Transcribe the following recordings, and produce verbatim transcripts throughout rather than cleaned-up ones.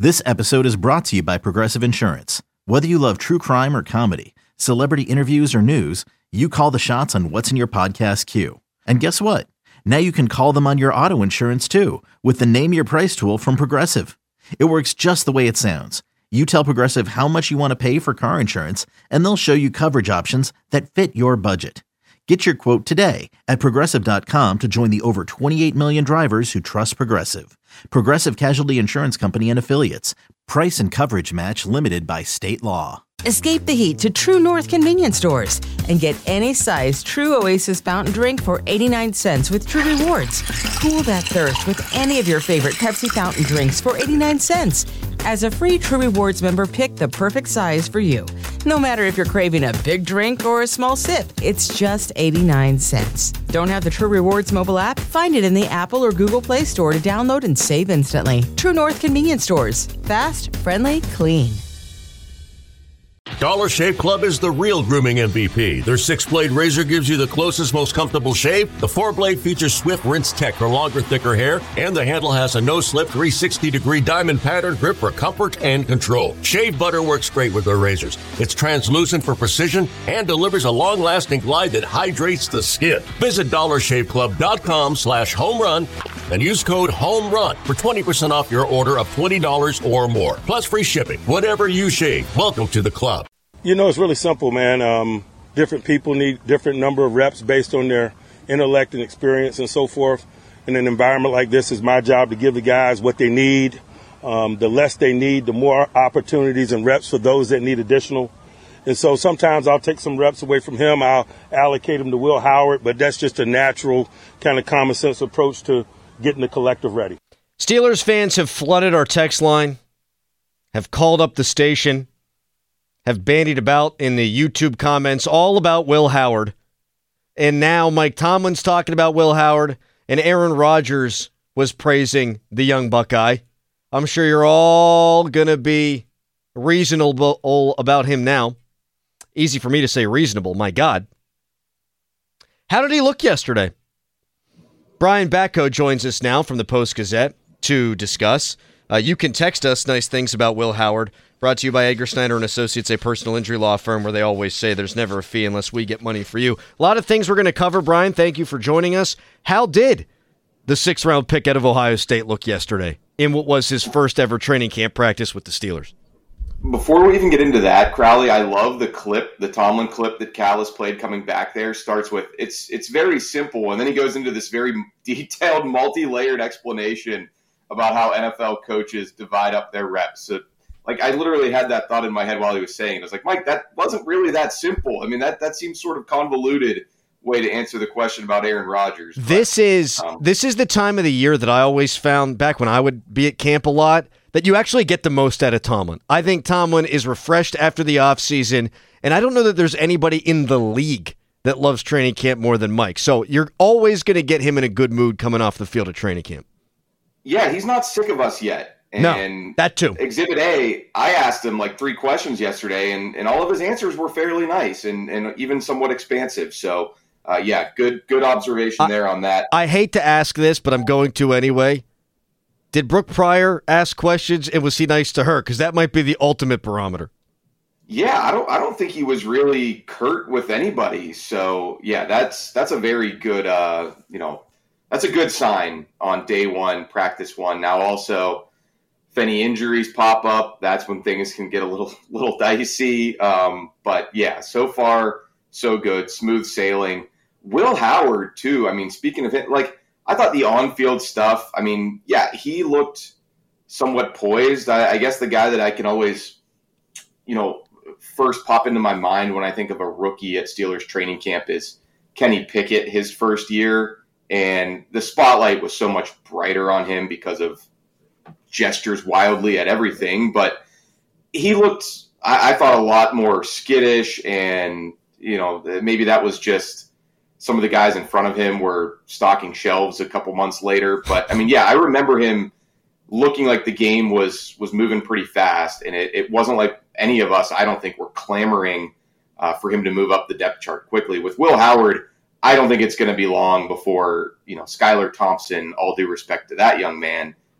This episode is brought to you by Progressive Insurance. Whether you love true crime or comedy, celebrity interviews or news, you call the shots on what's in your podcast queue. And guess what? Now you can call them on your auto insurance too with the Name Your Price tool from Progressive. It works just the way it sounds. You tell Progressive how much you want to pay for car insurance, and they'll show you coverage options that fit your budget. Get your quote today at Progressive dot com to join the over twenty-eight million drivers who trust Progressive. Progressive Casualty Insurance Company and Affiliates. Price and coverage match limited by state law. Escape the heat to True North convenience stores and get any size True Oasis fountain drink for eighty-nine cents with True Rewards. Cool that thirst with any of your favorite Pepsi fountain drinks for eighty-nine cents. As a free True Rewards member, pick the perfect size for you. No matter if you're craving a big drink or a small sip, it's just eighty-nine cents. Don't have the True Rewards mobile app? Find it in the Apple or Google Play Store to download and save instantly. True North convenience stores. Fast, friendly, clean. Dollar Shave Club is the real grooming M V P. Their six-blade razor gives you the closest, most comfortable shave. The four-blade features swift rinse tech for longer, thicker hair, and the handle has a no-slip three hundred sixty degree diamond pattern grip for comfort and control. Shave butter works great with their razors. It's translucent for precision and delivers a long-lasting glide that hydrates the skin. Visit dollar shave club dot com slash home run and use code HOMERUN for twenty percent off your order of twenty dollars or more, plus free shipping. Whatever you shave, welcome to the club. You know, it's really simple, man. Um, different people need different number of reps based on their intellect and experience and so forth. In an environment like this, it's my job to give the guys what they need. Um, the less they need, the more opportunities and reps for those that need additional. And so sometimes I'll take some reps away from him. I'll allocate them to Will Howard, but that's just a natural kind of common sense approach to getting the collective ready. Steelers fans have flooded our text line, have called up the station, have bandied about in the YouTube comments all about Will Howard. And now Mike Tomlin's talking about Will Howard, and Aaron Rodgers was praising the young Buckeye. I'm sure you're all going to be reasonable about him now. Easy for me to say reasonable, my God. How did he look yesterday? Brian Batko joins us now from the Post-Gazette to discuss. Uh, you can text us nice things about Will Howard. Brought to you by Edgar Snyder and Associates, a personal injury law firm where they always say there's never a fee unless we get money for you. A lot of things we're going to cover, Brian. Thank you for joining us. How did the sixth-round pick out of Ohio State look yesterday in what was his first ever training camp practice with the Steelers? Before we even get into that, Crowley, I love the clip, the Tomlin clip that Callis played coming back there. Starts with, it's it's very simple, and then he goes into this very detailed, multi-layered explanation about how N F L coaches divide up their reps. So, like, I literally had that thought in my head while he was saying it. I was like, Mike, that wasn't really that simple. I mean, that, that seems sort of convoluted way to answer the question about Aaron Rodgers. But, this is um, this is the time of the year that I always found, back when I would be at camp a lot, that you actually get the most out of Tomlin. I think Tomlin is refreshed after the offseason, and I don't know that there's anybody in the league that loves training camp more than Mike. So you're always going to get him in a good mood coming off the field of training camp. Yeah, he's not sick of us yet. And no, that too. Exhibit A, I asked him like three questions yesterday, and, and all of his answers were fairly nice and, and even somewhat expansive. So, uh, yeah, good good observation I, there on that. I hate to ask this, but I'm going to anyway. Did Brooke Pryor ask questions, and was he nice to her? Because that might be the ultimate barometer. Yeah, I don't I don't think he was really curt with anybody. So, yeah, that's that's a very good, uh, you know, that's a good sign on day one, practice one. Now, also, if any injuries pop up, that's when things can get a little little dicey. Um, but, yeah, so far, so good. Smooth sailing. Will Howard, too. I mean, speaking of it, like, I thought the on-field stuff, I mean, yeah, he looked somewhat poised. I, I guess the guy that I can always, you know, first pop into my mind when I think of a rookie at Steelers training camp is Kenny Pickett, his first year. And the spotlight was so much brighter on him because of gestures wildly at everything. But he looked, I, I thought, a lot more skittish. And, you know, maybe that was just some of the guys in front of him were stocking shelves a couple months later. But, I mean, yeah, I remember him looking like the game was was moving pretty fast. And it, it wasn't like any of us, I don't think, were clamoring uh, for him to move up the depth chart quickly. With Will Howard, I don't think it's going to be long before, you know, Skylar Thompson, all due respect to that young man,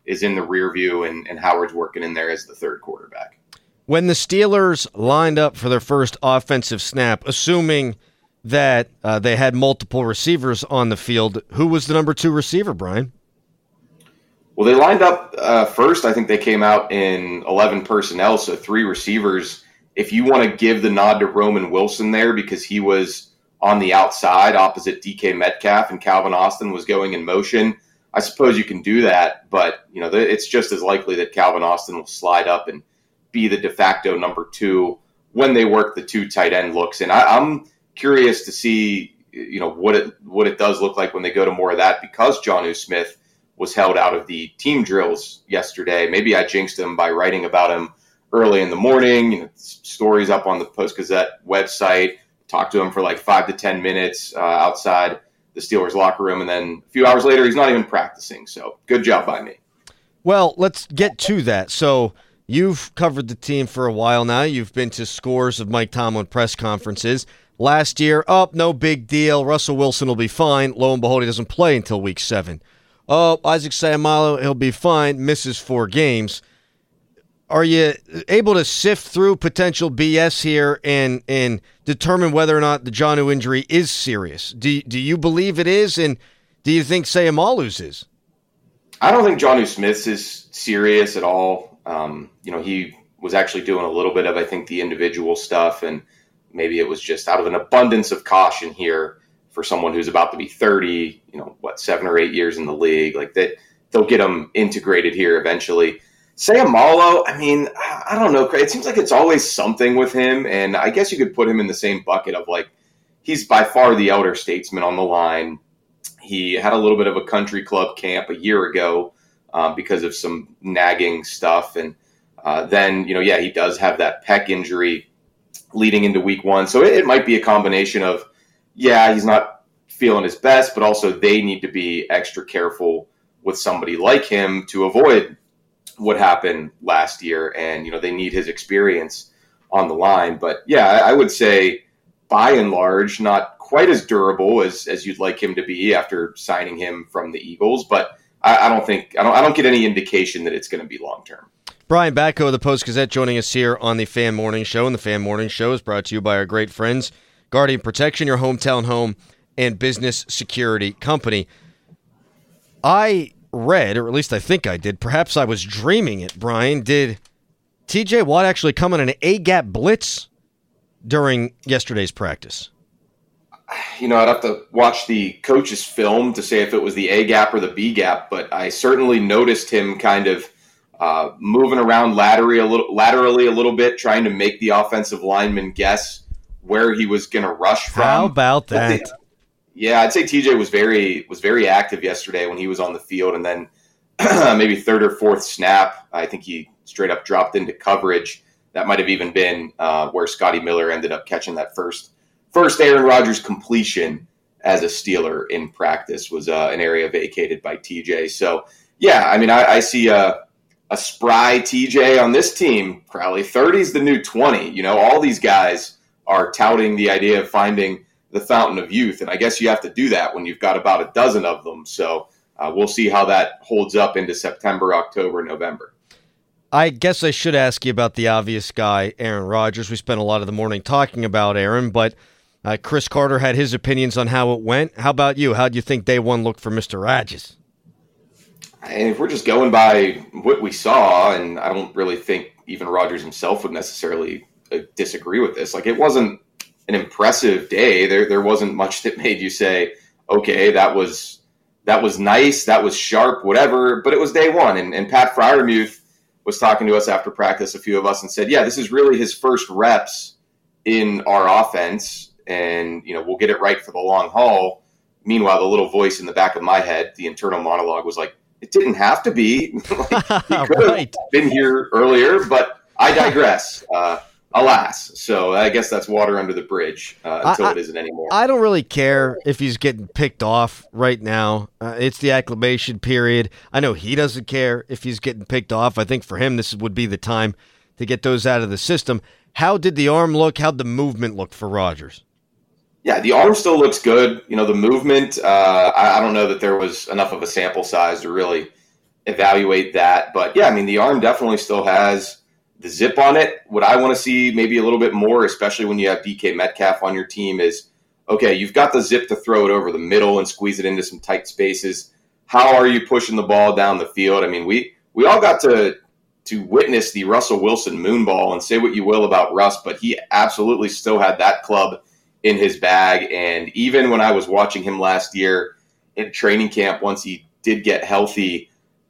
is in the rear view, and, and Howard's working in there as the third quarterback. When the Steelers lined up for their first offensive snap, assuming that uh, they had multiple receivers on the field, who was the number two receiver, Brian? Well, they lined up uh, first. I think they came out in eleven personnel, so three receivers. If you want to give the nod to Roman Wilson there because he was on the outside opposite D K Metcalf and Calvin Austin was going in motion, I suppose you can do that. But you know, it's just as likely that Calvin Austin will slide up and be the de facto number two when they work the two tight end looks. And I, I'm curious to see, you know, what it what it does look like when they go to more of that, because Jonnu Smith was held out of the team drills yesterday. Maybe I jinxed him by writing about him early in the morning. You know, stories up on the Post-Gazette website. Talked to him for like five to ten minutes uh, outside the Steelers locker room, and then a few hours later, he's not even practicing. So good job by me. Well, let's get to that. So you've covered the team for a while now. You've been to scores of Mike Tomlin press conferences. Last year, oh, no big deal. Russell Wilson will be fine. Lo and behold, he doesn't play until week seven. Oh, Isaac Seumalo, he'll be fine. Misses four games. Are you able to sift through potential B S here and and determine whether or not the Jonnu injury is serious? Do, do you believe it is, and do you think Seumalo's is? I don't think Jonnu Smith's is serious at all. Um, you know, he was actually doing a little bit of, I think, the individual stuff, and maybe it was just out of an abundance of caution here for someone who's about to be thirty, you know, what, seven or eight years in the league. Like that, they'll get him integrated here eventually. Seumalo, I mean, I don't know. It seems like it's always something with him, and I guess you could put him in the same bucket of like, he's by far the elder statesman on the line. He had a little bit of a country club camp a year ago um, because of some nagging stuff, and uh, then, you know, yeah, he does have that pec injury leading into week one. So it, it might be a combination of, yeah, he's not feeling his best, but also they need to be extra careful with somebody like him to avoid what happened last year. And, you know, they need his experience on the line. But yeah, I, I would say by and large, not quite as durable as, as you'd like him to be after signing him from the Eagles. But I, I don't think, I don't, I don't get any indication that it's going to be long-term. Brian Batko of the Post-Gazette joining us here on the Fan Morning Show. And the Fan Morning Show is brought to you by our great friends, Guardian Protection, your hometown home and business security company. I read, or at least I think I did, perhaps I was dreaming it, Brian, did T J Watt actually come on an A-gap blitz during yesterday's practice? You know, I'd have to watch the coach's film to say if it was the A-gap or the B-gap, but I certainly noticed him kind of uh, moving around laterally a little, laterally a little bit, trying to make the offensive lineman guess where he was going to rush from. How about that? Yeah, I'd say T J was very was very active yesterday when he was on the field, and then maybe third or fourth snap, I think he straight up dropped into coverage. That might have even been uh, where Scotty Miller ended up catching that first first Aaron Rodgers completion as a Steeler in practice, was uh, an area vacated by T J. So yeah, I mean, I, I see a, a spry T J on this team, Crowley. thirty is the new twenty. You know, all these guys are touting the idea of finding the fountain of youth, and I guess you have to do that when you've got about a dozen of them. So uh, we'll see how that holds up into September, October, November. I guess I should ask you about the obvious guy, Aaron Rodgers. We spent a lot of the morning talking about Aaron, but uh, Chris Carter had his opinions on how it went. How about you? How do you think day one looked for Mister Rodgers? And if we're just going by what we saw, and I don't really think even Rodgers himself would necessarily uh, disagree with this, like it wasn't an impressive day. There there wasn't much that made you say, okay, that was that was nice, that was sharp, whatever, but it was day one. And, and Pat Freiermuth was talking to us after practice, a few of us, and said, yeah, this is really his first reps in our offense, and you know, we'll get it right for the long haul. Meanwhile, the little voice in the back of my head, the internal monologue, was like, it didn't have to be. Like, he could right. have been here earlier, but I digress. Uh, Alas. So I guess that's water under the bridge uh, until I, it isn't anymore. I don't really care if he's getting picked off right now. Uh, it's the acclimation period. I know he doesn't care if he's getting picked off. I think for him, this would be the time to get those out of the system. How did the arm look? How'd the movement look for Rodgers? Yeah, the arm still looks good. You know, the movement, uh, I, I don't know that there was enough of a sample size to really evaluate that. But yeah, I mean, the arm definitely still has the zip on it. What I want to see maybe a little bit more, especially when you have D K Metcalf on your team, is, okay, you've got the zip to throw it over the middle and squeeze it into some tight spaces. How are you pushing the ball down the field? I mean, we, we all got to to witness the Russell Wilson moonball, and say what you will about Russ, but he absolutely still had that club in his bag. And even when I was watching him last year in training camp, once he did get healthy,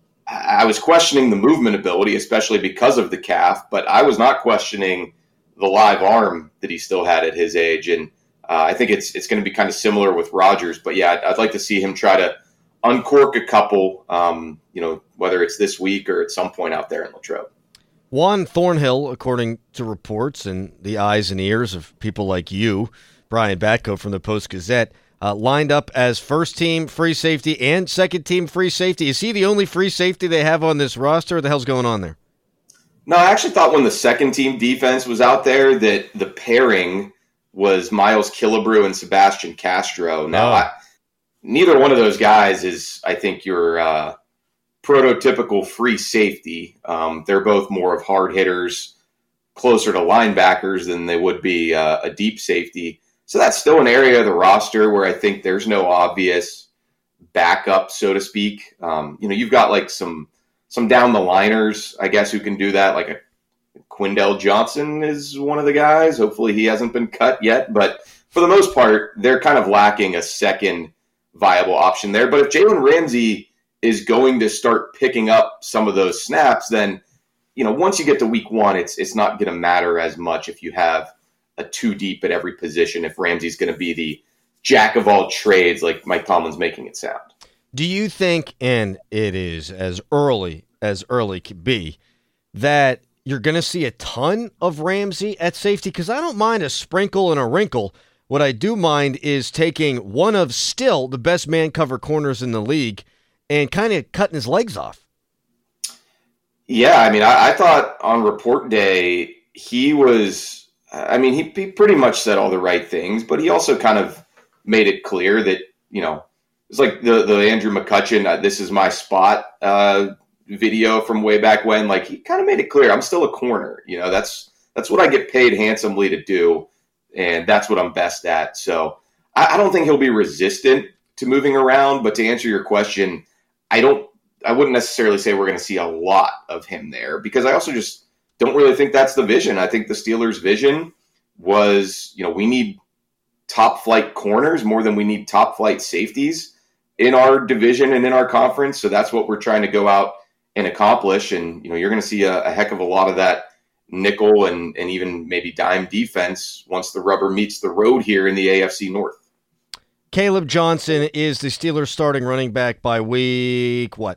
I was questioning the movement ability, especially because of the calf, but I was not questioning the live arm that he still had at his age. And uh, I think it's it's going to be kind of similar with Rodgers. But yeah, I'd, I'd like to see him try to uncork a couple, um, you know, whether it's this week or at some point out there in Latrobe. Juan Thornhill, according to reports and the eyes and ears of people like you, Brian Batko from the Post-Gazette, uh, lined up as first-team free safety and second-team free safety. Is he the only free safety they have on this roster? What the hell's going on there? No, I actually thought when the second-team defense was out there that the pairing was Miles Killebrew and Sebastian Castro. Now, oh. I, neither one of those guys is, I think, your uh, prototypical free safety. Um, they're both more of hard hitters, closer to linebackers than they would be uh, a deep safety. So that's still an area of the roster where I think there's no obvious backup, so to speak. Um, you know, you've got like some some down the liners, I guess, who can do that. Like a Quindell Johnson is one of the guys. Hopefully he hasn't been cut yet. But for the most part, they're kind of lacking a second viable option there. But if Jalen Ramsey is going to start picking up some of those snaps, then, you know, once you get to week one, it's it's not going to matter as much if you have a two deep at every position, if Ramsey's going to be the jack of all trades like Mike Tomlin's making it sound. Do you think, and it is as early as early could be, that you're going to see a ton of Ramsey at safety? Because I don't mind a sprinkle and a wrinkle. What I do mind is taking one of still the best man cover corners in the league and kind of cutting his legs off. Yeah, I mean, I, I thought on report day he was, I mean, he, he pretty much said all the right things, but he also kind of made it clear that, you know, it's like the, the Andrew McCutcheon, uh, this is my spot uh, video from way back when. Like, he kind of made it clear, I'm still a corner. You know, that's that's what I get paid handsomely to do, and that's what I'm best at. So I, I don't think he'll be resistant to moving around, but to answer your question, I don't, I wouldn't necessarily say we're going to see a lot of him there, because I also just don't really think that's the vision. I think the Steelers' vision was, you know, we need top flight corners more than we need top flight safeties in our division and in our conference. So that's what we're trying to go out and accomplish. And, you know, you're going to see a, a heck of a lot of that nickel and, and even maybe dime defense once the rubber meets the road here in the A F C North. Caleb Johnson is the Steelers starting running back by week what?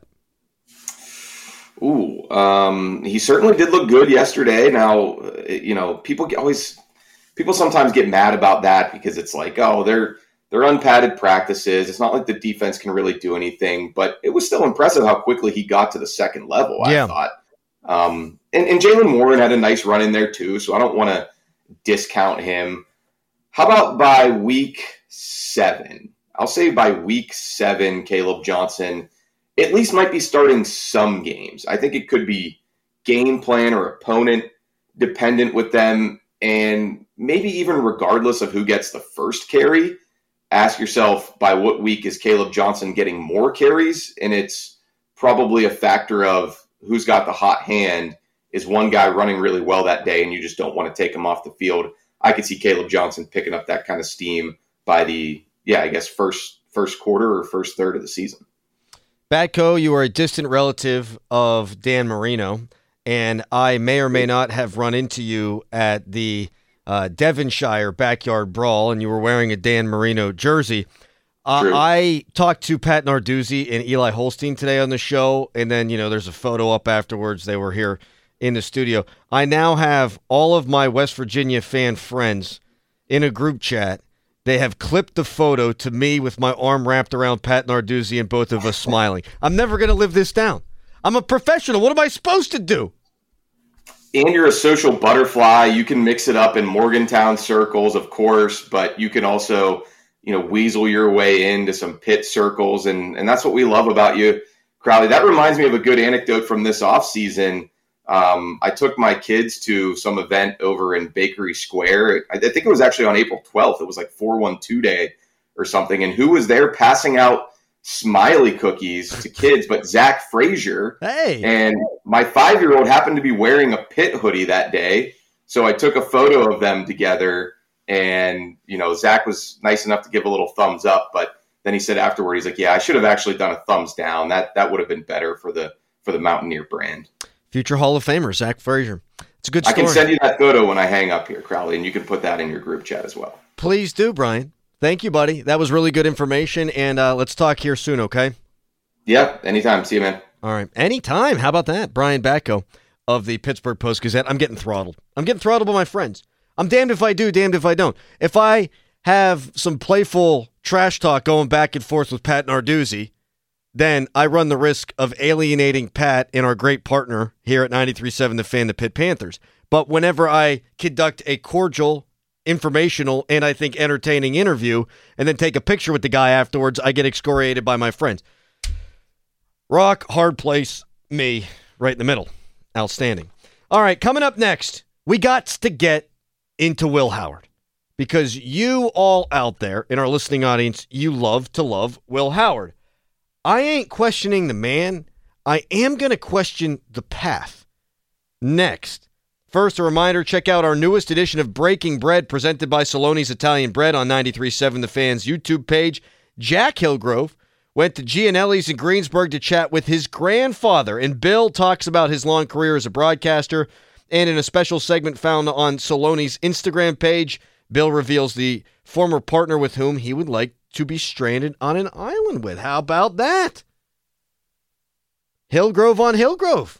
Ooh, um, he certainly did look good yesterday. Now, you know, people get always, people sometimes get mad about that because it's like, oh, they're they're unpadded practices. It's not like the defense can really do anything, but it was still impressive how quickly he got to the second level, I yeah. thought. Um, and, and Jalen Warren had a nice run in there too, so I don't want to discount him. How about by week seven? I'll say by week seven, Caleb Johnson at least might be starting some games. I think it could be game plan or opponent dependent with them. And maybe even regardless of who gets the first carry, ask yourself, by what week is Caleb Johnson getting more carries? And it's probably a factor of who's got the hot hand. Is one guy running really well that day and you just don't want to take him off the field? I could see Caleb Johnson picking up that kind of steam by the, yeah, I guess first first quarter or first third of the season. Batko, you are a distant relative of Dan Marino, and I may or may not have run into you at the uh, Devonshire Backyard Brawl, and you were wearing a Dan Marino jersey. Uh, I talked to Pat Narduzzi and Eli Holstein today on the show, and then, you know, there's a photo up afterwards. They were here in the studio. I now have all of my West Virginia fan friends in a group chat. They have clipped the photo to me with my arm wrapped around Pat Narduzzi and both of us smiling. I'm never going to live this down. I'm a professional. What am I supposed to do? And you're a social butterfly. You can mix it up in Morgantown circles, of course, but you can also, you know, weasel your way into some pit circles. And, and that's what we love about you Crowley, that reminds me of a good anecdote from this offseason. Um, I took my kids to some event over in Bakery Square. I, I think it was actually on April twelfth. It was like four one two day or something. And who was there passing out Smiley cookies to kids but Zach Frazier? Hey. And my five-year-old happened to be wearing a Pitt hoodie that day. So I took a photo of them together. And, you know, Zach was nice enough to give a little thumbs up. But then he said afterward, he's like, yeah, I should have actually done a thumbs down. That that would have been better for the for the Mountaineer brand. Future Hall of Famer, Zach Frazier. It's a good story. I can send you that photo when I hang up here, Crowley, and you can put that in your group chat as well. Please do, Brian. Thank you, buddy. That was really good information, and uh, let's talk here soon, okay? Yeah, anytime. See you, man. All right. Anytime. How about that? Brian Batko of the Pittsburgh Post-Gazette. I'm getting throttled. I'm getting throttled by my friends. I'm damned if I do, damned if I don't. If I have some playful trash talk going back and forth with Pat Narduzzi, then I run the risk of alienating Pat and our great partner here at ninety-three point seven The Fan, the Pitt Panthers. But whenever I conduct a cordial, informational, and I think entertaining interview and then take a picture with the guy afterwards, I get excoriated by my friends. Rock, hard place, me, right in the middle. Outstanding. All right, coming up next, we got to get into Will Howard because you all out there in our listening audience, you love to love Will Howard. I ain't questioning the man. I am going to question the path. Next. First, a reminder, check out our newest edition of Breaking Bread presented by Saloni's Italian Bread on ninety-three point seven The Fan's YouTube page. Jack Hillgrove went to Gianelli's in Greensburg to chat with his grandfather, and Bill talks about his long career as a broadcaster. And in a special segment found on Saloni's Instagram page, Bill reveals the former partner with whom he would like to be stranded on an island with. How about that? Hillgrove on Hillgrove.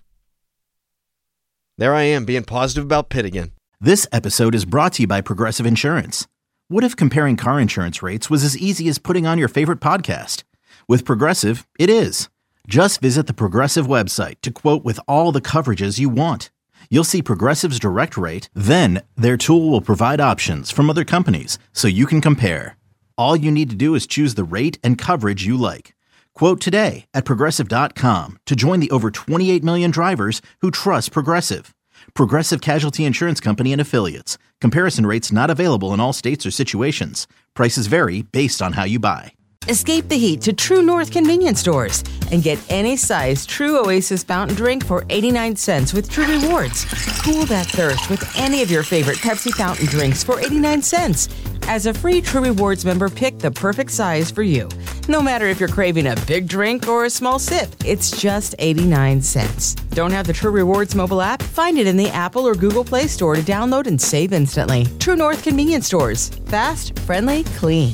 There I am, being positive about Pitt again. This episode is brought to you by Progressive Insurance. What if comparing car insurance rates was as easy as putting on your favorite podcast? With Progressive, it is. Just visit the Progressive website to quote with all the coverages you want. You'll see Progressive's direct rate, then their tool will provide options from other companies so you can compare. All you need to do is choose the rate and coverage you like. Quote today at Progressive dot com to join the over twenty-eight million drivers who trust Progressive. Progressive Casualty Insurance Company and Affiliates. Comparison rates not available in all states or situations. Prices vary based on how you buy. Escape the heat to True North convenience stores and get any size True Oasis fountain drink for eighty-nine cents with True Rewards. Cool that thirst with any of your favorite Pepsi fountain drinks for eighty-nine cents. As a free True Rewards member, pick the perfect size for you. No matter if you're craving a big drink or a small sip, it's just eighty-nine cents. Don't have the True Rewards mobile app? Find it in the Apple or Google Play Store to download and save instantly. True North convenience stores. Fast, friendly, clean.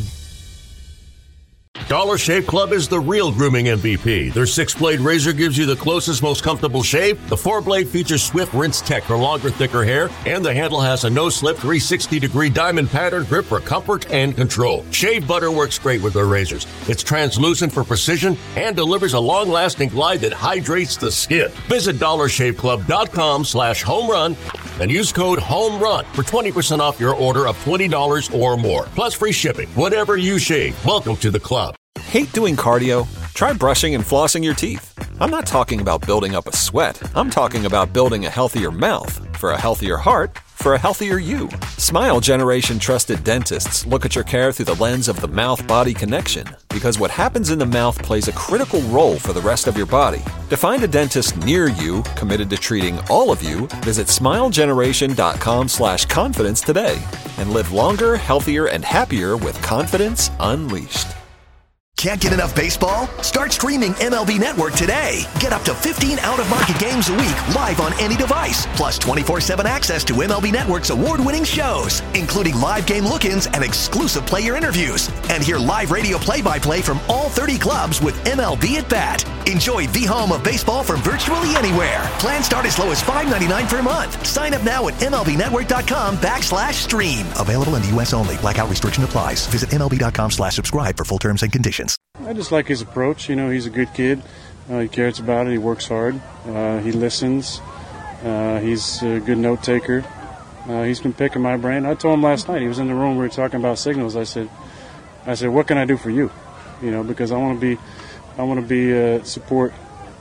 Dollar Shave Club is the real grooming M V P. Their six-blade razor gives you the closest, most comfortable shave. The four-blade features Swift Rinse Tech for longer, thicker hair. And the handle has a no-slip three sixty degree diamond pattern grip for comfort and control. Shave butter works great with their razors. It's translucent for precision and delivers a long-lasting glide that hydrates the skin. Visit dollar shave club dot com slash home run and use code HOMERUN for twenty percent off your order of twenty dollars or more. Plus free shipping. Whatever you shave, welcome to the club. Hate doing cardio? Try brushing and flossing your teeth. I'm not talking about building up a sweat. I'm talking about building a healthier mouth for a healthier heart for a healthier you. Smile Generation trusted dentists look at your care through the lens of the mouth-body connection because what happens in the mouth plays a critical role for the rest of your body. To find a dentist near you committed to treating all of you, visit smile generation dot com slash confidence today and live longer, healthier, and happier with confidence unleashed. Can't get enough baseball? Start streaming M L B Network today. Get up to fifteen out-of-market games a week live on any device, plus twenty-four seven access to M L B Network's award-winning shows, including live game look-ins and exclusive player interviews. And hear live radio play-by-play from all thirty clubs with M L B at Bat. Enjoy the home of baseball from virtually anywhere. Plans start as low as five ninety-nine per month. Sign up now at MLBnetwork.com backslash stream. Available in the U S only. Blackout restriction applies. Visit MLB.com slash subscribe for full terms and conditions. I just like his approach. You know, he's a good kid. Uh, he cares about it. He works hard. Uh, he listens. Uh, he's a good note taker. Uh, he's been picking my brain. I told him last night. He was in the room. We were talking about signals. I said, "I said, what can I do for you? You know, because I want to be, I want to be uh, support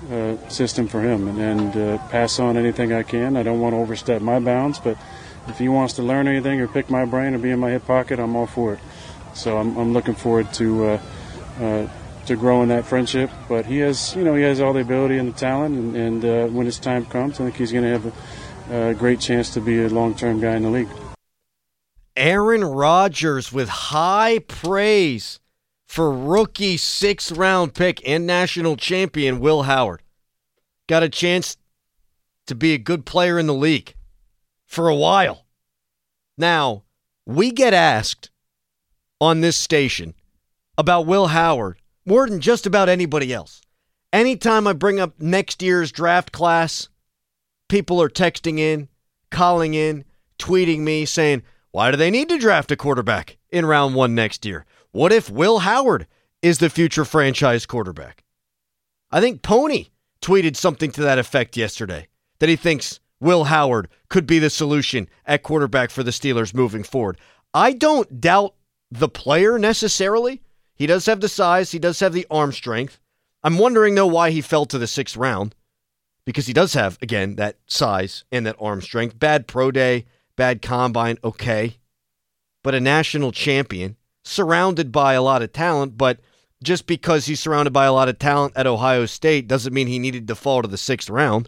uh, system for him and, and uh, pass on anything I can. I don't want to overstep my bounds, but if he wants to learn anything or pick my brain or be in my hip pocket, I'm all for it. So I'm, I'm looking forward to uh, uh, to growing that friendship. But he has, you know, he has all the ability and the talent, and, and uh, when his time comes, I think he's going to have a, a great chance to be a long-term guy in the league. Aaron Rodgers with high praise for rookie sixth-round pick and national champion Will Howard. Got a chance to be a good player in the league for a while. Now, we get asked on this station about Will Howard more than just about anybody else. Anytime I bring up next year's draft class, people are texting in, calling in, tweeting me saying, why do they need to draft a quarterback in round one next year? What if Will Howard is the future franchise quarterback? I think Pony tweeted something to that effect yesterday, that he thinks Will Howard could be the solution at quarterback for the Steelers moving forward. I don't doubt the player necessarily. He does have the size. He does have the arm strength. I'm wondering, though, why he fell to the sixth round, because he does have, again, that size and that arm strength. Bad pro day, bad combine, okay. But a national champion, surrounded by a lot of talent, but just because he's surrounded by a lot of talent at Ohio State doesn't mean he needed to fall to the sixth round.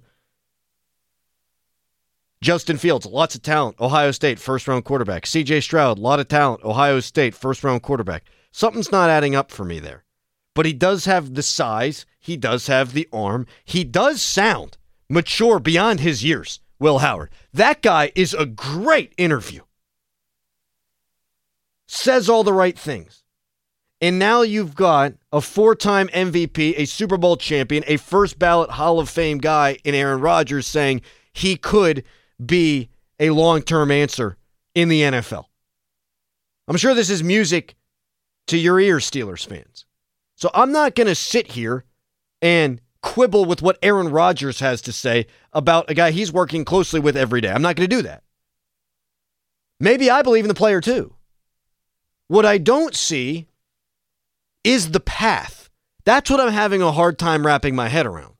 Justin Fields, lots of talent, Ohio State, first-round quarterback. C J Stroud, a lot of talent, Ohio State, first-round quarterback. Something's not adding up for me there. But he does have the size. He does have the arm. He does sound mature beyond his years, Will Howard. That guy is a great interview. Says all the right things. And now you've got a four-time M V P, a Super Bowl champion, a first-ballot Hall of Fame guy in Aaron Rodgers saying he could be a long-term answer in the N F L. I'm sure this is music to your ears, Steelers fans. So I'm not going to sit here and quibble with what Aaron Rodgers has to say about a guy he's working closely with every day. I'm not going to do that. Maybe I believe in the player too. What I don't see is the path. That's what I'm having a hard time wrapping my head around.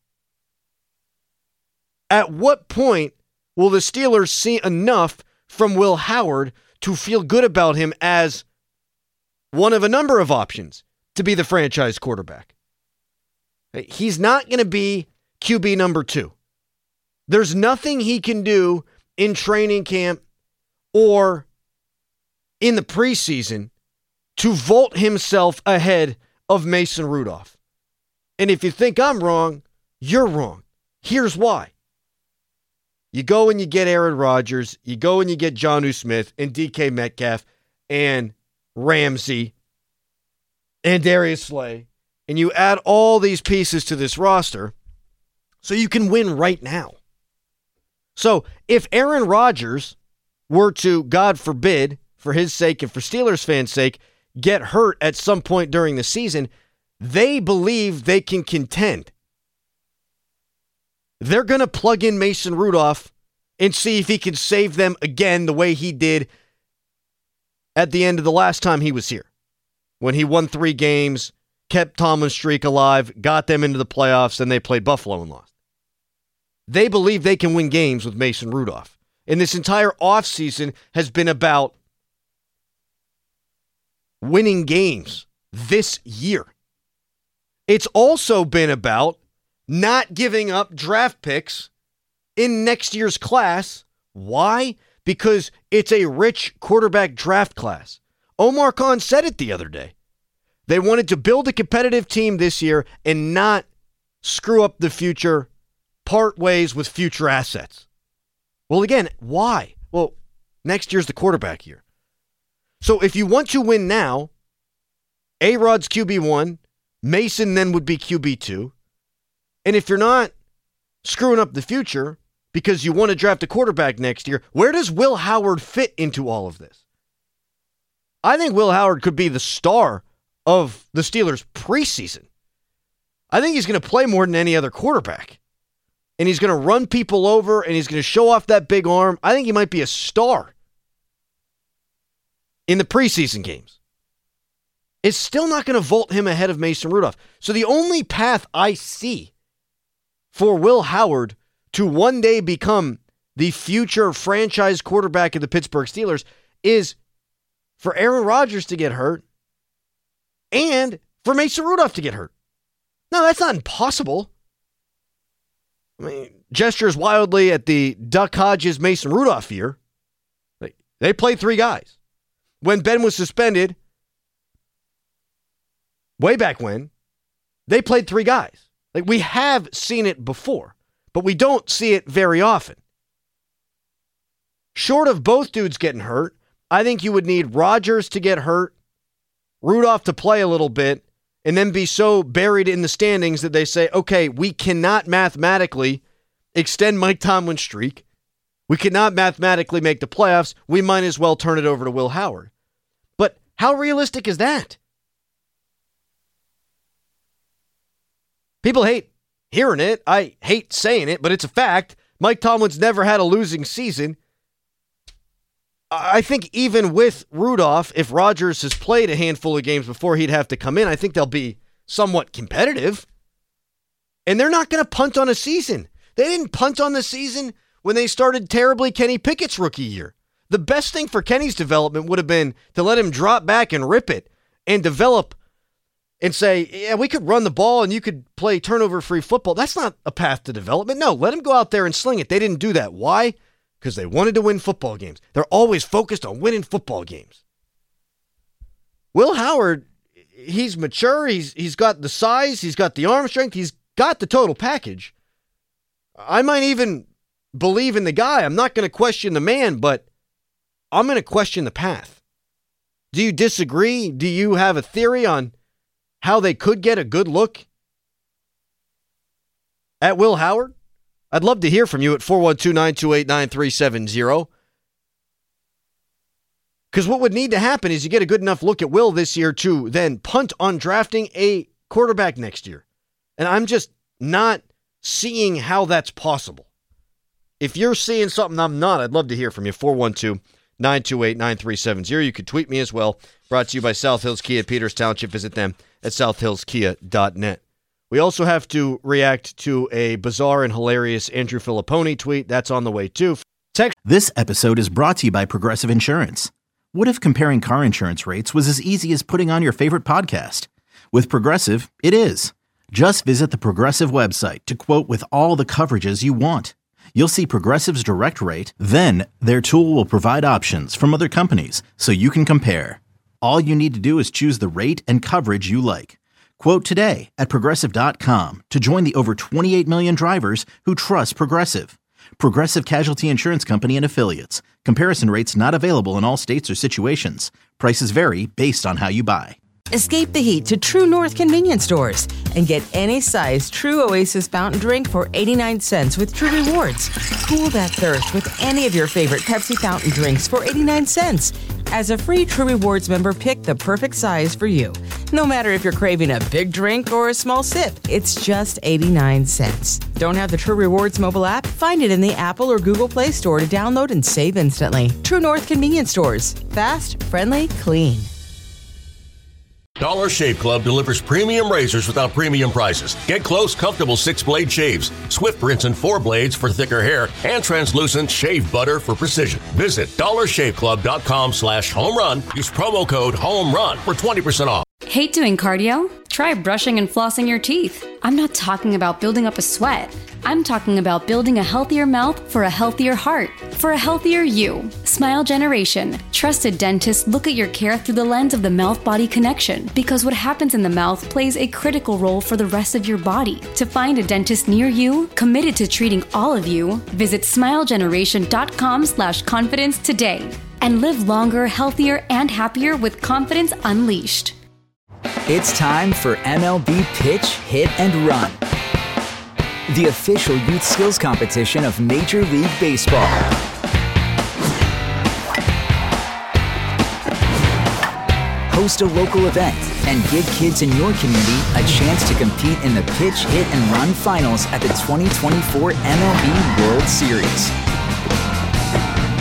At what point will the Steelers see enough from Will Howard to feel good about him as one of a number of options to be the franchise quarterback? He's not going to be Q B number two. There's nothing he can do in training camp or in the preseason to vault himself ahead of Mason Rudolph. And if you think I'm wrong, you're wrong. Here's why. You go and you get Aaron Rodgers, you go and you get Jonnu Smith and D K Metcalf and Ramsey and Darius Slay, and you add all these pieces to this roster so you can win right now. So if Aaron Rodgers were to, God forbid, for his sake and for Steelers fans' sake, get hurt at some point during the season, they believe they can contend. They're going to plug in Mason Rudolph and see if he can save them again the way he did at the end of the last time he was here, when he won three games, kept Tomlin's streak alive, got them into the playoffs, and they played Buffalo and lost. They believe they can win games with Mason Rudolph. And this entire offseason has been about winning games this year. It's also been about not giving up draft picks in next year's class. Why? Because it's a rich quarterback draft class. Omar Khan said it the other day. They wanted to build a competitive team this year and not screw up the future, part ways with future assets. Well, again, why? Well, next year's the quarterback year. So if you want to win now, A-Rod's Q B one, Mason then would be Q B two. And if you're not screwing up the future because you want to draft a quarterback next year, where does Will Howard fit into all of this? I think Will Howard could be the star of the Steelers preseason. I think he's going to play more than any other quarterback. And he's going to run people over and he's going to show off that big arm. I think he might be a star in the preseason games. It's still not going to vault him ahead of Mason Rudolph. So the only path I see for Will Howard to one day become the future franchise quarterback of the Pittsburgh Steelers is for Aaron Rodgers to get hurt and for Mason Rudolph to get hurt. No, that's not impossible. I mean, gestures wildly at the Duck Hodges, Mason Rudolph year. They, they played three guys. When Ben was suspended, way back when, they played three guys. Like, we have seen it before, but we don't see it very often. Short of both dudes getting hurt, I think you would need Rodgers to get hurt, Rudolph to play a little bit, and then be so buried in the standings that they say, okay, we cannot mathematically extend Mike Tomlin's streak. We cannot mathematically make the playoffs. We might as well turn it over to Will Howard. But how realistic is that? People hate hearing it. I hate saying it, but it's a fact. Mike Tomlin's never had a losing season. I think even with Rudolph, if Rodgers has played a handful of games before he'd have to come in, I think they'll be somewhat competitive. And they're not going to punt on a season. They didn't punt on the season when they started terribly Kenny Pickett's rookie year. The best thing for Kenny's development would have been to let him drop back and rip it and develop and say, yeah, we could run the ball and you could play turnover-free football. That's not a path to development. No, let him go out there and sling it. They didn't do that. Why? Because they wanted to win football games. They're always focused on winning football games. Will Howard, he's mature. He's He's got the size. He's got the arm strength. He's got the total package. I might even believe in the guy. I'm not going to question the man, but I'm going to question the path. Do you disagree? Do you have a theory on how they could get a good look at Will Howard? I'd love to hear from you at four one two, nine two eight, nine three seven zero. Because what would need to happen is you get a good enough look at Will this year to then punt on drafting a quarterback next year. And I'm just not seeing how that's possible. If you're seeing something I'm not, I'd love to hear from you. four one two, nine two eight, nine three seven zero. You could tweet me as well. Brought to you by South Hills Kia, Peters Township. Visit them at south hills kia dot net. We also have to react to a bizarre and hilarious Andrew Filipponi tweet. That's on the way, too. Text- This episode is brought to you by Progressive Insurance. What if comparing car insurance rates was as easy as putting on your favorite podcast? With Progressive, it is. Just visit the Progressive website to quote with all the coverages you want. You'll see Progressive's direct rate, then their tool will provide options from other companies so you can compare. All you need to do is choose the rate and coverage you like. Quote today at Progressive dot com to join the over twenty-eight million drivers who trust Progressive. Progressive Casualty Insurance Company and Affiliates. Comparison rates not available in all states or situations. Prices vary based on how you buy. Escape the heat to True North convenience stores and get any size True Oasis fountain drink for eighty-nine cents with True Rewards. Cool that thirst with any of your favorite Pepsi fountain drinks for eighty-nine cents. As a free True Rewards member, pick the perfect size for you. No matter if you're craving a big drink or a small sip, it's just eighty-nine cents. Don't have the True Rewards mobile app? Find it in the Apple or Google Play Store to download and save instantly. True North convenience stores. Fast, friendly, clean. Dollar Shave Club delivers premium razors without premium prices. Get close, comfortable six-blade shaves, swift rinse and four blades for thicker hair, and translucent shave butter for precision. Visit dollar shave club dot com slash home run. Use promo code HOMERUN for twenty percent off. Hate doing cardio? Try brushing and flossing your teeth. I'm not talking about building up a sweat. I'm talking about building a healthier mouth for a healthier heart, for a healthier you. Smile Generation. Trusted dentists look at your care through the lens of the mouth-body connection, because what happens in the mouth plays a critical role for the rest of your body. To find a dentist near you, committed to treating all of you, visit smile generation dot com slash confidence today. And live longer, healthier, and happier with confidence unleashed. It's time for M L B Pitch, Hit, and Run, the official youth skills competition of Major League Baseball. Host a local event and give kids in your community a chance to compete in the Pitch, Hit, and Run finals at the twenty twenty-four M L B World Series.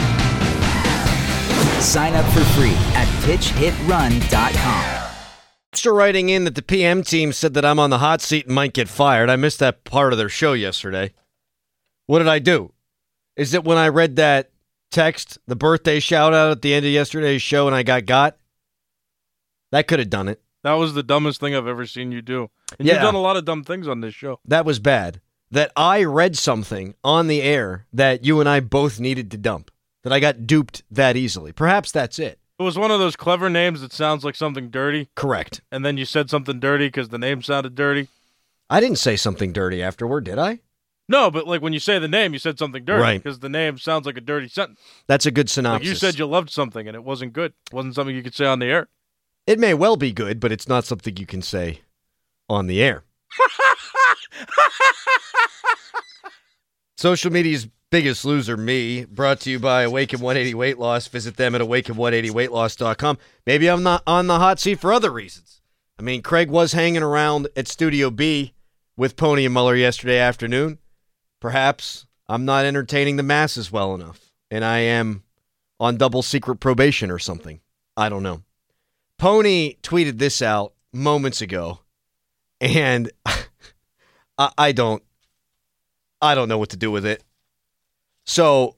Sign up for free at pitch hit run dot com. Extra writing in that the P M team said that I'm on the hot seat and might get fired. I missed that part of their show yesterday. What did I do? Is it when I read that text, the birthday shout out at the end of yesterday's show, and I got got? That could have done it. That was the dumbest thing I've ever seen you do. And Yeah. you've done a lot of dumb things on this show. That was bad. That I read something on the air that you and I both needed to dump. That I got duped that easily. Perhaps that's it. It was one of those clever names that sounds like something dirty. Correct. And then you said something dirty because the name sounded dirty. I didn't say something dirty afterward, did I? No, but like when you say the name, you said something dirty Right. because the name sounds like a dirty sentence. That's a good Like synopsis. you said you loved something and it wasn't good. It wasn't something you could say on the air. It may well be good, but it's not something you can say on the air. Social media's biggest loser, me, brought to you by Awaken one eighty Weight Loss. Visit them at awaken one eighty weight loss dot com. Maybe I'm not on the hot seat for other reasons. I mean, Craig was hanging around at Studio B with Pony and Muller yesterday afternoon. Perhaps I'm not entertaining the masses well enough, and I am on double secret probation or something. I don't know. Pony tweeted this out moments ago, and I, I don't, I don't know what to do with it. So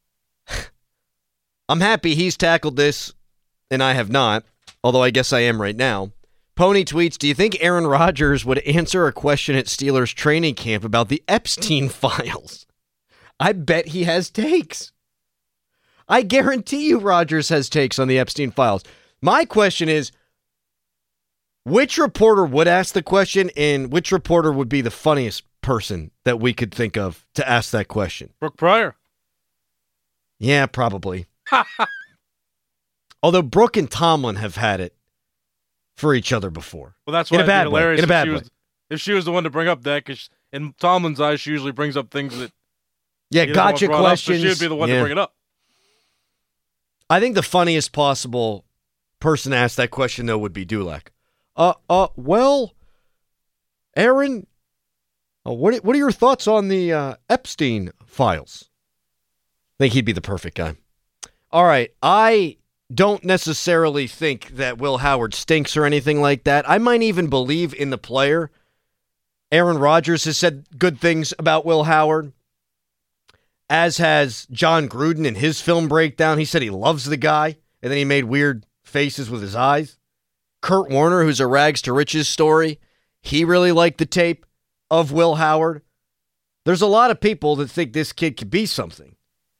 I'm happy he's tackled this, and I have not, although I guess I am right now. Pony tweets, do you think Aaron Rodgers would answer a question at Steelers training camp about the Epstein files? I bet he has takes. I guarantee you Rodgers has takes on the Epstein files. My question is, which reporter would ask the question, and which reporter would be the funniest person that we could think of to ask that question? Brooke Pryor. Yeah, probably. Although Brooke and Tomlin have had it for each other before. Well, that's in why a bad it'd be way. hilarious In a if bad she way. was, if she was the one to bring up that, because in Tomlin's eyes, she usually brings up things that Yeah, he doesn't want gotcha brought up, questions. so she would be the one Yeah. to bring it up. I think the funniest possible person to ask that question, though, would be Dulac. Uh, uh, well, Aaron, uh, what what are your thoughts on the uh, Epstein files? I think he'd be the perfect guy. All right, I don't necessarily think that Will Howard stinks or anything like that. I might even believe in the player. Aaron Rodgers has said good things about Will Howard, as has John Gruden in his film breakdown. He said he loves the guy, and then he made weird faces with his eyes. Kurt Warner, who's a rags to riches story, he really liked the tape of Will Howard. There's a lot of people that think this kid could be something.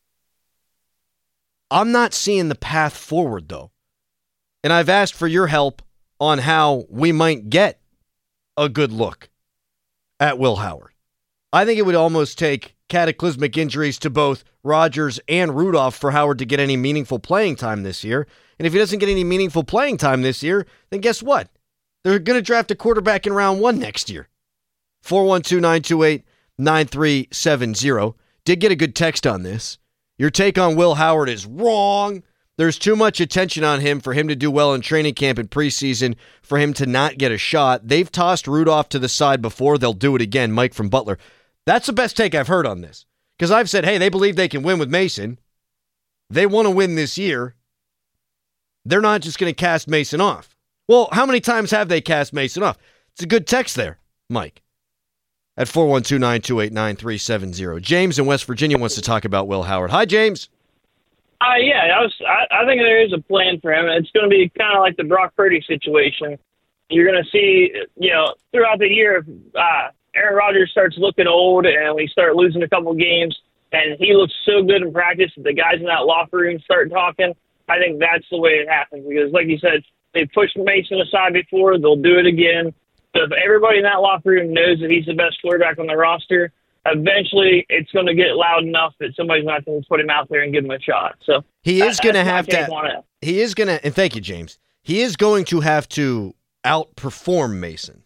I'm not seeing the path forward, though. And I've asked for your help on how we might get a good look at Will Howard. I think it would almost take cataclysmic injuries to both Rodgers and Rudolph for Howard to get any meaningful playing time this year. And if he doesn't get any meaningful playing time this year, then guess what? They're going to draft a quarterback in round one next year. four one two, nine two eight, nine three seven zero. Did get a good text on this. Your take on Will Howard is wrong. There's too much attention on him for him to do well in training camp and preseason, for him to not get a shot. They've tossed Rudolph to the side before. They'll do it again. Mike from Butler. That's the best take I've heard on this. Because I've said, hey, they believe they can win with Mason. They want to win this year. They're not just going to cast Mason off. Well, how many times have they cast Mason off? It's a good text there, Mike. At four one two, nine two eight, nine three seven zero. James in West Virginia wants to talk about Will Howard. Hi, James. Uh, yeah, I was. I, I think there is a plan for him. It's going to be kind of like the Brock Purdy situation. You're going to see, you know, throughout the year, if uh, Aaron Rodgers starts looking old and we start losing a couple games, and he looks so good in practice that the guys in that locker room start talking, I think that's the way it happens. Because, like you said, they pushed Mason aside before. They'll do it again. So if everybody in that locker room knows that he's the best quarterback on the roster, eventually it's going to get loud enough that somebody's not going to put him out there and give him a shot. So he is going to have to. to. He is going to, and thank you, James. He is going to have to outperform Mason,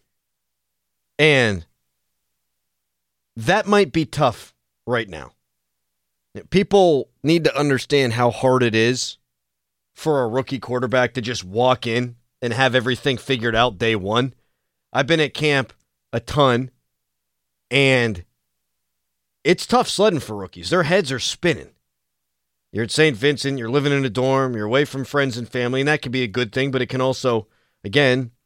and that might be tough right now. People need to understand how hard it is for a rookie quarterback to just walk in and have everything figured out day one. I've been at camp a ton, and it's tough sledding for rookies. Their heads are spinning. You're at Saint Vincent, you're living in a dorm, you're away from friends and family, and that can be a good thing, but it can also, again,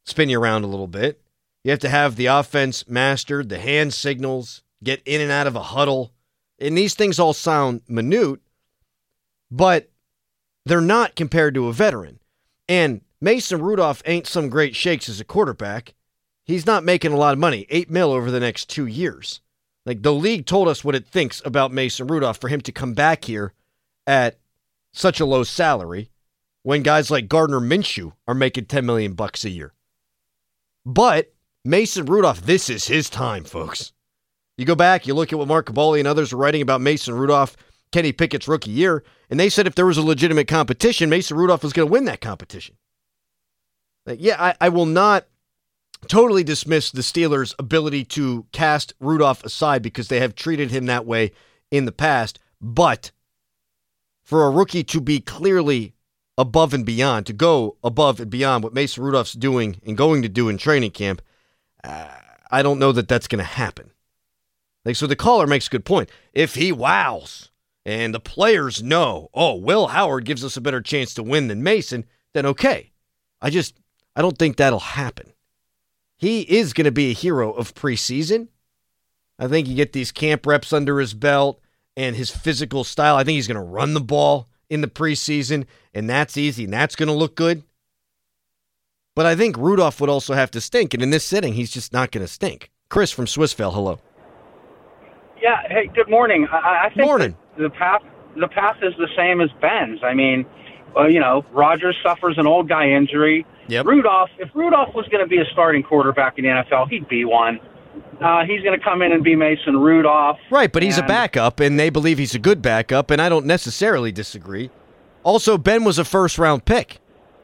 spin you around a little bit. You have to have the offense mastered, the hand signals, get in and out of a huddle. And these things all sound minute, but they're not compared to a veteran. And Mason Rudolph ain't some great shakes as a quarterback. He's not making a lot of money, eight mil over the next two years. Like, the league told us what it thinks about Mason Rudolph for him to come back here at such a low salary when guys like Gardner Minshew are making ten million bucks a year. But Mason Rudolph, this is his time, folks. You go back, you look at what Mark Caboli and others are writing about Mason Rudolph, Kenny Pickett's rookie year, and they said if there was a legitimate competition, Mason Rudolph was going to win that competition. Like, yeah, I, I will not totally dismiss the Steelers' ability to cast Rudolph aside because they have treated him that way in the past, but for a rookie to be clearly above and beyond, to go above and beyond what Mason Rudolph's doing and going to do in training camp, uh, I don't know that that's going to happen. Like, so the caller makes a good point. If he wows and the players know, oh, Will Howard gives us a better chance to win than Mason, then okay. I just, I don't think that'll happen. He is going to be a hero of preseason. I think you get these camp reps under his belt and his physical style. I think he's going to run the ball in the preseason, and that's easy, and that's going to look good. But I think Rudolph would also have to stink, and in this setting, he's just not going to stink. Chris from Swissvale, hello. Yeah, hey, good morning. I, I think morning. the path the path is the same as Ben's. I mean, well, you know, Rodgers suffers an old guy injury. Yep. Rudolph, if Rudolph was going to be a starting quarterback in the N F L, he'd be one. Uh, he's going to come in and be Mason Rudolph. Right, but he's and, a backup, and they believe he's a good backup, and I don't necessarily disagree. Also, Ben was a first-round pick.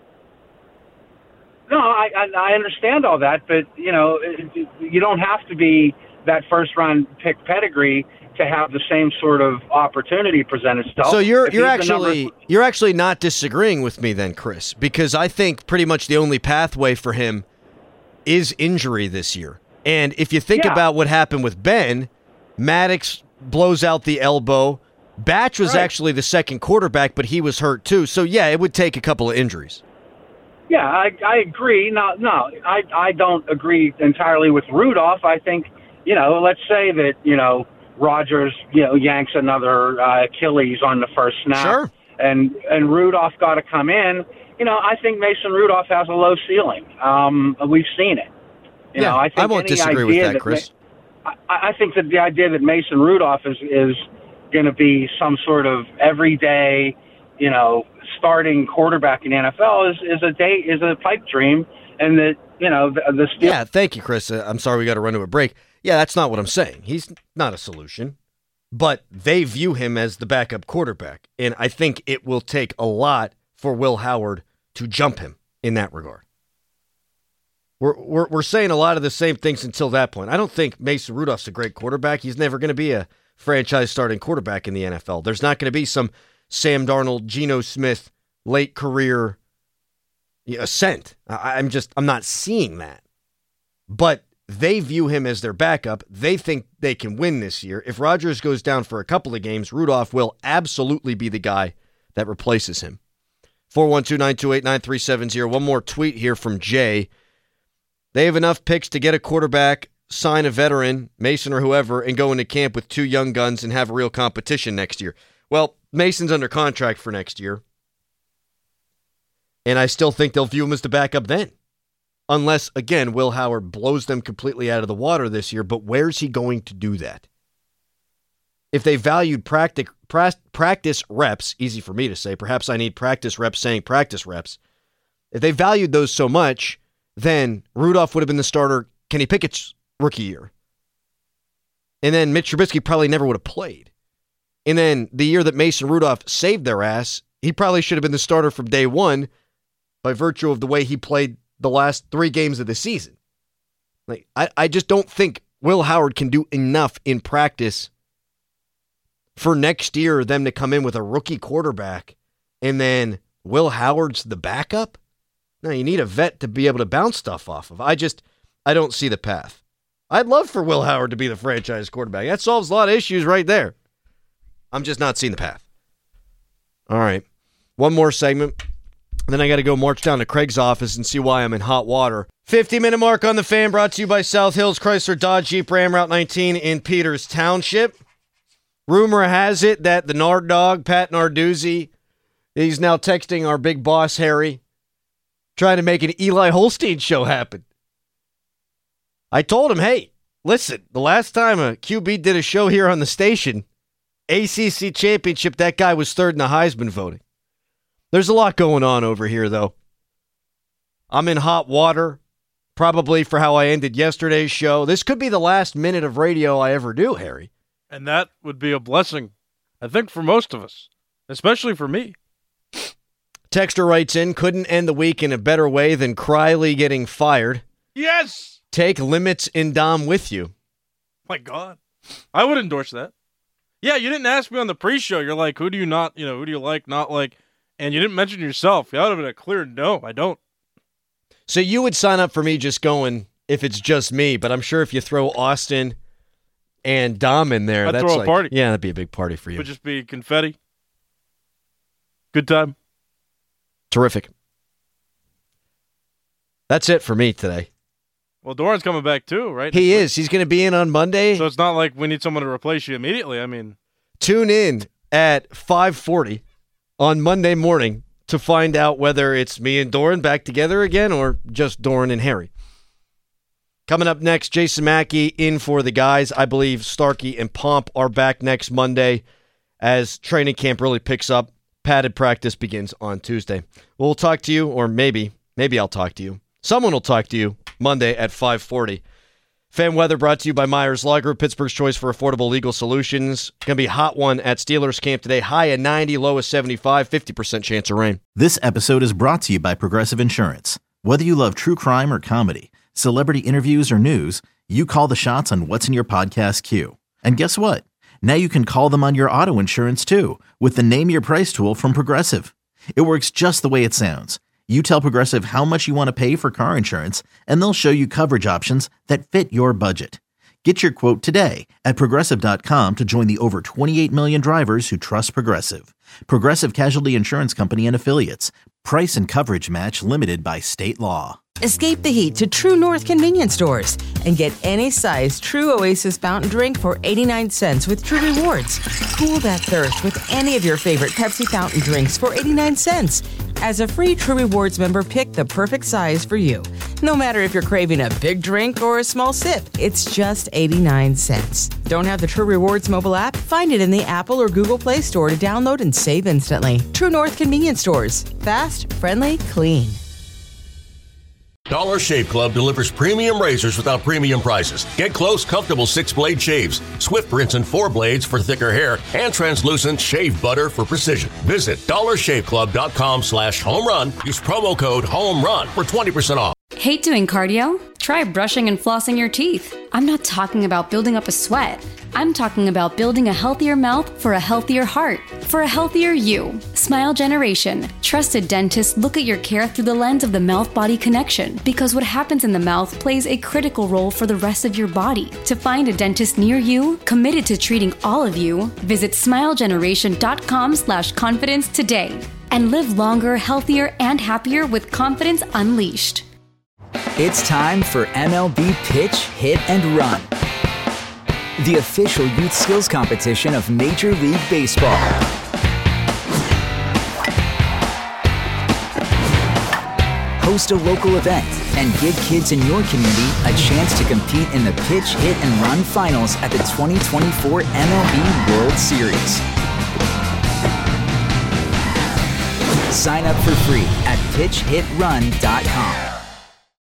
No, I, I, I understand all that, but, you know, you don't have to be that first-round pick pedigree to have the same sort of opportunity present itself. So you're If you're he's the actually number- you're actually not disagreeing with me then, Chris, because I think pretty much the only pathway for him is injury this year. And if you think Yeah. about what happened with Ben, Maddox blows out the elbow. Batch was Right. actually the second quarterback, but he was hurt too. So yeah, it would take a couple of injuries. Yeah, I, I agree. No, no, I, I don't agree entirely with Rudolph. I think, you know, let's say that, you know, Rodgers, you know, yanks another uh, Achilles on the first snap. Sure. And, and Rudolph got to come in. You know, I think Mason Rudolph has a low ceiling. Um, we've seen it. You yeah, know, I, think I won't any disagree with idea that, Chris. Ma- I, I think that the idea that Mason Rudolph is, is going to be some sort of everyday, you know, starting quarterback in the N F L is, is a day is a pipe dream, and that, you know, the, the Steelers. Yeah, thank you, Chris. Uh, I'm sorry we got to run to a break. Yeah, that's not what I'm saying. He's not a solution, but they view him as the backup quarterback, and I think it will take a lot for Will Howard to jump him in that regard. We're, we're, we're saying a lot of the same things until that point. I don't think Mason Rudolph's a great quarterback. He's never going to be a franchise starting quarterback in the N F L. There's not going to be some Sam Darnold, Geno Smith, late career ascent. I, I'm just, I'm not seeing that. But they view him as their backup. They think they can win this year. If Rodgers goes down for a couple of games, Rudolph will absolutely be the guy that replaces him. four one two, nine two eight, nine three seven zero. One more tweet here from Jay. They have enough picks to get a quarterback, sign a veteran, Mason or whoever, and go into camp with two young guns and have real competition next year. Well, Mason's under contract for next year, and I still think they'll view him as the backup then. Unless, again, Will Howard blows them completely out of the water this year, but where's he going to do that? If they valued practic, pra- practice reps, easy for me to say, perhaps I need practice reps saying practice reps. If they valued those so much, then Rudolph would have been the starter Kenny Pickett's rookie year. And then Mitch Trubisky probably never would have played. And then the year that Mason Rudolph saved their ass, he probably should have been the starter from day one by virtue of the way he played the last three games of the season. Like, I, I just don't think Will Howard can do enough in practice for next year them to come in with a rookie quarterback and then Will Howard's the backup. No, you need a vet to be able to bounce stuff off of. I just, I don't see the path. I'd love for Will Howard to be the franchise quarterback. That solves a lot of issues right there. I'm just not seeing the path. All right. One more segment. Then I got to go march down to Craig's office and see why I'm in hot water. fifty-minute mark on the Fan, brought to you by South Hills Chrysler Dodge Jeep Ram Route nineteen in Peters Township. Rumor has it that the Nard Dog, Pat Narduzzi, he's now texting our big boss, Harry, trying to make an Eli Holstein show happen. I told him, hey, listen, the last time a Q B did a show here on the station, A C C championship, that guy was third in the Heisman voting. There's a lot going on over here, though. I'm in hot water, probably for how I ended yesterday's show. This could be the last minute of radio I ever do, Harry. And that would be a blessing, I think, for most of us, especially for me. Texter writes in, couldn't end the week in a better way than Criley getting fired. Yes! Take Limits in Dom with you. My God. I would endorse that. Yeah, you didn't ask me on the pre-show. You're like, who do you not, you know, who do you like, not like, and you didn't mention yourself. That would have been a clear no, I don't. So you would sign up for me just going if it's just me, but I'm sure if you throw Austin and Dom in there, I'd that's throw a like, party. Yeah, that'd be a big party for you. It would just be confetti. Good time. Terrific. That's it for me today. Well, Doran's coming back too, right? He is. He's going to be in on Monday. So it's not like we need someone to replace you immediately. I mean, tune in at five forty on Monday morning to find out whether it's me and Doran back together again or just Doran and Harry. Coming up next, Jason Mackey in for the guys. I believe Starkey and Pomp are back next Monday as training camp really picks up. Padded practice begins on Tuesday. We'll talk to you, or maybe, maybe I'll talk to you. Someone will talk to you Monday at five forty. Fan weather brought to you by Myers Law Group, Pittsburgh's choice for affordable legal solutions. Going to be a hot one at Steelers camp today. High at ninety, low at seventy-five, fifty percent chance of rain. This episode is brought to you by Progressive Insurance. Whether you love true crime or comedy, celebrity interviews or news, you call the shots on what's in your podcast queue. And guess what? Now you can call them on your auto insurance too with the Name Your Price tool from Progressive. It works just the way it sounds. You tell Progressive how much you want to pay for car insurance, and they'll show you coverage options that fit your budget. Get your quote today at Progressive dot com to join the over twenty-eight million drivers who trust Progressive. Progressive Casualty Insurance Company and Affiliates. Price and coverage match limited by state law. Escape the heat to True North convenience stores and get any size True Oasis fountain drink for eighty-nine cents with True Rewards. Cool that thirst with any of your favorite Pepsi fountain drinks for eighty-nine cents. As a free True Rewards member, pick the perfect size for you. No matter if you're craving a big drink or a small sip, it's just eighty-nine cents. Don't have the True Rewards mobile app? Find it in the Apple or Google Play Store to download and save instantly. True North convenience stores. Fast, friendly, clean. Dollar Shave Club delivers premium razors without premium prices. Get close, comfortable six-blade shaves, swift rinse and four blades for thicker hair, and translucent shave butter for precision. Visit dollar shave club dot com slash home run. Use promo code HOMERUN for twenty percent off. Hate doing cardio? Try brushing and flossing your teeth. I'm not talking about building up a sweat. I'm talking about building a healthier mouth for a healthier heart, for a healthier you. Smile Generation. Trusted dentists look at your care through the lens of the mouth-body connection because what happens in the mouth plays a critical role for the rest of your body. To find a dentist near you, committed to treating all of you, visit smile generation dot com slash confidence today and live longer, healthier, and happier with confidence unleashed. It's time for M L B Pitch, Hit, and Run, the official youth skills competition of Major League Baseball. Host a local event and give kids in your community a chance to compete in the Pitch, Hit, and Run finals at the twenty twenty-four M L B World Series. Sign up for free at pitch hit run dot com.